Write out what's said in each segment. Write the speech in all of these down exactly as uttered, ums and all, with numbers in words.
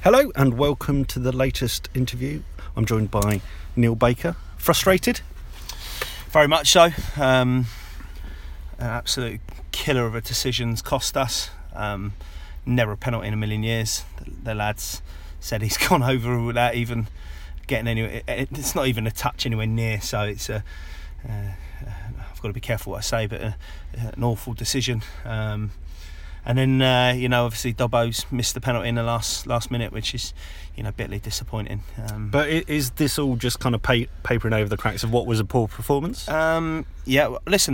Hello and welcome to the latest interview. I'm joined by Neil Baker. Frustrated? Very much so. Um, an absolute killer of a decision's cost us. Um, never a penalty in a million years. The, the lads said he's gone over without even getting anywhere. It's not even a touch anywhere near. So it's a. Uh, I've got to be careful what I say, but a, an awful decision. Um, And then, uh, you know, obviously Dobbo's missed the penalty in the last last minute, which is, you know, bitterly disappointing. Um, but is this all just kind of pa- papering over the cracks of what was a poor performance? Um, yeah, listen,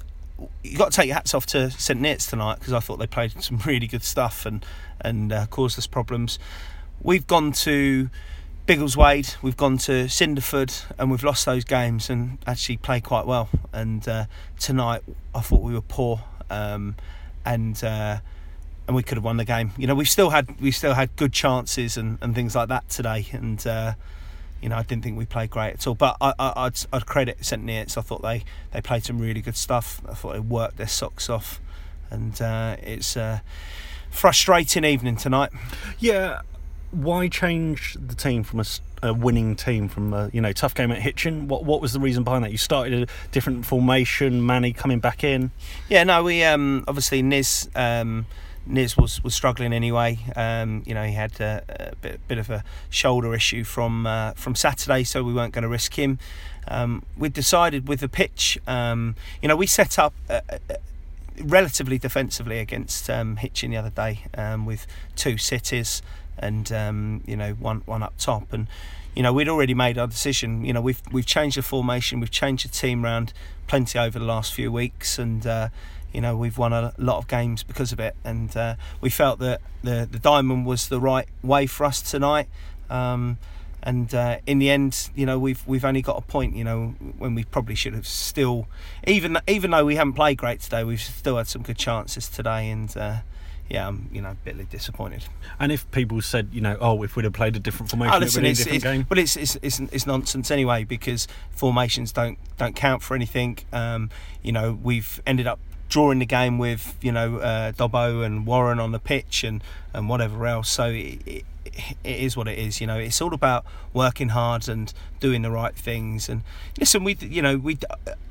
you got to take your hats off to St Neots tonight, because I thought they played some really good stuff and and uh, caused us problems. We've gone to Biggleswade, we've gone to Cinderford, and we've lost those games and actually played quite well. And uh, tonight, I thought we were poor. Um, And uh, and we could have won the game. You know, we've still had we still had good chances and, and things like that today. And uh, you know, I didn't think we played great at all. But I, I, I'd I'd credit St Neots. I thought they, they played some really good stuff. I thought they worked their socks off. And uh, it's a frustrating evening tonight. Yeah. Why change the team from a, a winning team from a you know tough game at Hitchin? What what was the reason behind that? You started a different formation, Manny coming back in. Yeah, no, we um, obviously Niz um, Niz was, was struggling anyway. Um, you know, he had a, a bit, bit of a shoulder issue from uh, from Saturday, so we weren't going to risk him. Um, we decided with the pitch. Um, you know, we set up. Uh, uh, relatively defensively against um, Hitchin the other day um, with two cities. And um, you know, one one up top, and you know, we'd already made our decision. You know, we've we've changed the formation, we've changed the team round plenty over the last few weeks, and uh, you know, we've won a lot of games because of it. And uh, we felt that the the diamond was the right way for us tonight. Um, and uh, in the end, you know, we've we've only got a point. You know, when we probably should have still, even even though we haven't played great today, we've still had some good chances today, and. Uh, Yeah, I'm, you know, bitterly disappointed. And if people said, you know, oh, if we'd have played a different formation, oh, listen, it would it's, have been a different it's, game. But it's, it's it's it's nonsense anyway, because formations don't don't count for anything. Um, you know, we've ended up drawing the game with you know uh, Dobbo and Warren on the pitch and, and whatever else. So it, it, it is what it is. You know, it's all about working hard and doing the right things. And listen, we you know we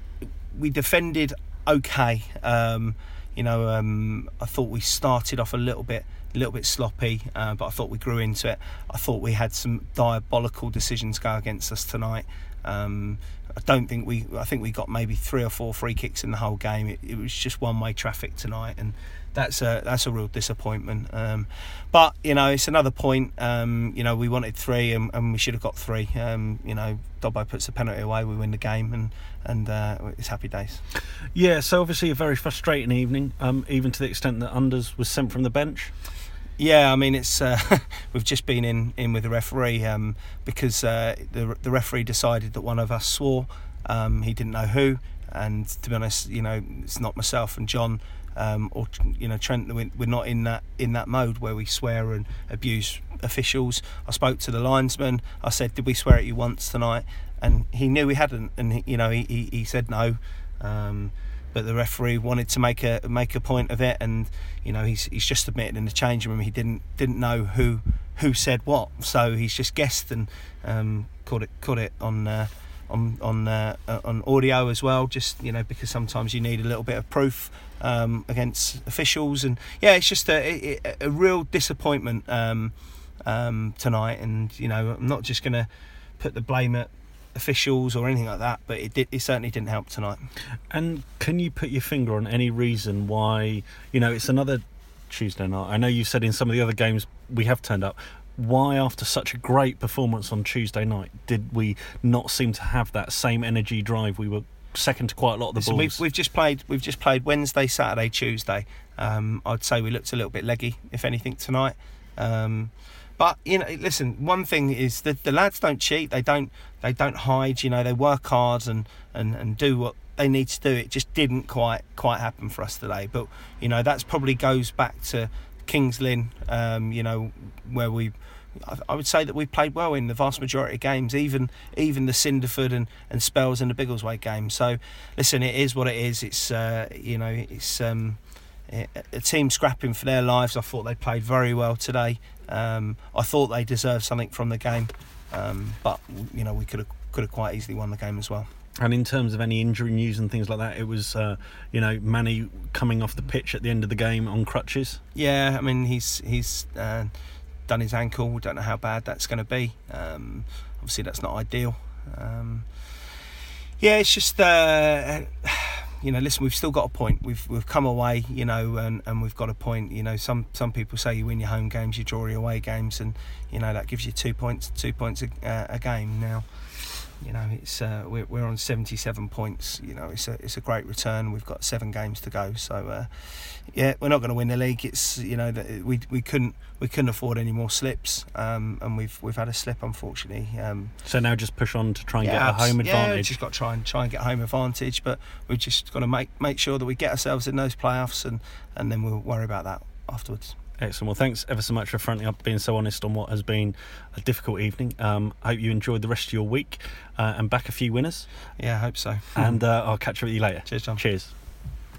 we defended okay. Um, You know, um, I thought we started off a little bit, a little bit sloppy, uh, but I thought we grew into it. I thought we had some diabolical decisions go against us tonight. Um, I don't think we. I think we got maybe three or four free kicks in the whole game. It, it was just one-way traffic tonight, and that's a that's a real disappointment. Um, but you know, it's another point. Um, you know, we wanted three, and, and we should have got three. Um, you know, Dobbo puts the penalty away, we win the game, and and uh, it's happy days. Yeah, so obviously a very frustrating evening, um, even to the extent that Unders was sent from the bench. Yeah, I mean, it's uh, we've just been in, in with the referee um, because uh, the the referee decided that one of us swore. Um, he didn't know who, and to be honest, you know, it's not myself and John um, or you know Trent. We're not in that in that mode where we swear and abuse officials. I spoke to the linesman. I said, "Did we swear at you once tonight?" And he knew we hadn't, and he, you know, he, he he said no. Um, But the referee wanted to make a make a point of it, and you know he's he's just admitted in the changing room he didn't didn't know who who said what, so he's just guessed and um, caught it caught it on uh, on on uh, on audio as well. Just you know because sometimes you need a little bit of proof um, against officials, and yeah, it's just a a, a real disappointment um, um, tonight. And you know I'm not just going to put the blame at officials or anything like that, but it did it certainly didn't help tonight. And can you put your finger on any reason why, you know, it's another Tuesday night? I know you said in some of the other games we have turned up. Why, after such a great performance on Tuesday night, did we not seem to have that same energy drive? We were second to quite a lot of the Listen, balls. We've, we've just played. We've just played Wednesday, Saturday, Tuesday. Um, I'd say we looked a little bit leggy, if anything, tonight. Um, But you know, listen. One thing is that the lads don't cheat. They don't. They don't hide. You know, they work hard and, and, and do what they need to do. It just didn't quite quite happen for us today. But you know, that's probably goes back to Kings Lynn. Um, you know, where we. I would say that we played well in the vast majority of games, even even the Cinderford and, and spells in the Biggleswade game. So, listen, it is what it is. It's uh, you know, it's. Um, a team scrapping for their lives. I thought they played very well today. Um, I thought they deserved something from the game, um, but you know we could have could have quite easily won the game as well. And in terms of any injury news and things like that, it was, uh, you know, Manny coming off the pitch at the end of the game on crutches. Yeah, I mean he's he's uh, done his ankle. We don't know how bad that's going to be. Um, obviously, that's not ideal. Um, yeah, it's just uh, you know, listen, we've still got a point. We've we've come away, you know, and, and we've got a point. You know, some some people say you win your home games, you draw your away games, and you know that gives you two points two points a, uh, a game now. You know, it's uh, we're we're on seventy-seven points. You know, it's a it's a great return. We've got seven games to go, so uh, yeah, we're not going to win the league. It's you know that we we couldn't we couldn't afford any more slips, um, and we've we've had a slip unfortunately. Um, so now just push on to try and yeah, get a home yeah, advantage. Just got to try and try and get a home advantage, but we've just got to make make sure that we get ourselves in those playoffs, and, and then we'll worry about that afterwards. Excellent. Well, thanks ever so much for fronting up, being so honest on what has been a difficult evening. Um, I hope you enjoyed the rest of your week uh, and back a few winners. Yeah, I hope so. And uh, I'll catch up with you later. Cheers, John. Cheers.